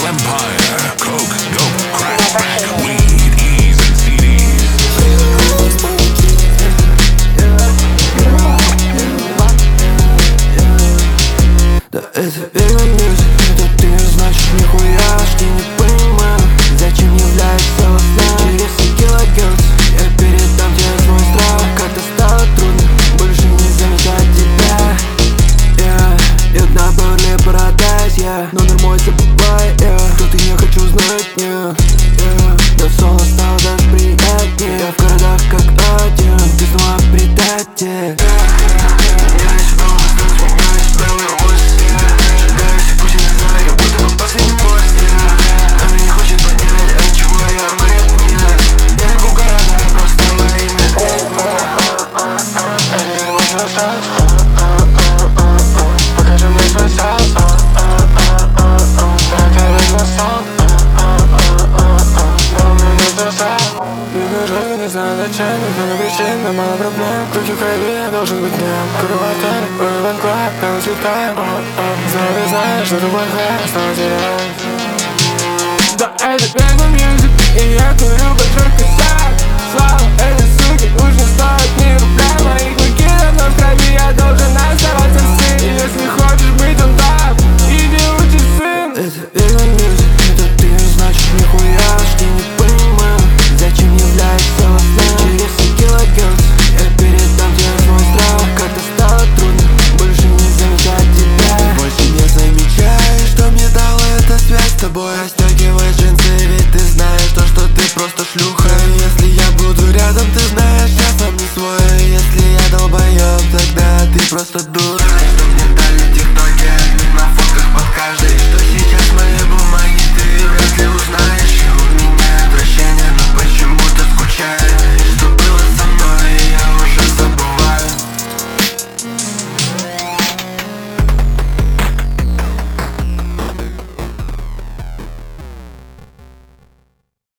Empire, coke, dope, crack, weed, E's and CDs. Да это Vegan Music, это ты, значит нихуяшки не понимаю. Зачем являешься во сне? Через все килогерц я передам тебе свой страх. Как-то стало трудно больше не замечать тебя. Я на Burley Paradise, номер мой забывай, кто ты, не хочу знать, но соло стало даже приятнее. Я в городах как один, ты снова предатель. Покажи мне свой сас. Не знаю зачем, много причин, но мало проблем. Круги в крови, я должен быть днем. Курю отель, Urban Club, там слетаем. Знаешь, что ты плохая, снова теряюсь. Да это Vegan Music, и я курю большой косяк. Слава этой суки, уж не стоит ни рубля. Мои клыки давно в крови, я должен оставаться сын. Если хочешь быть он там, иди учись, сын. Это Vegan Music, это ты, значит нихуяшки не понимаю. Зачем являешься во сне? Через все килогерц я передам тебе свой страх. Как-то стало трудно больше не замечать тебя. Больше не замечаешь, что мне дала эта связь с тобой.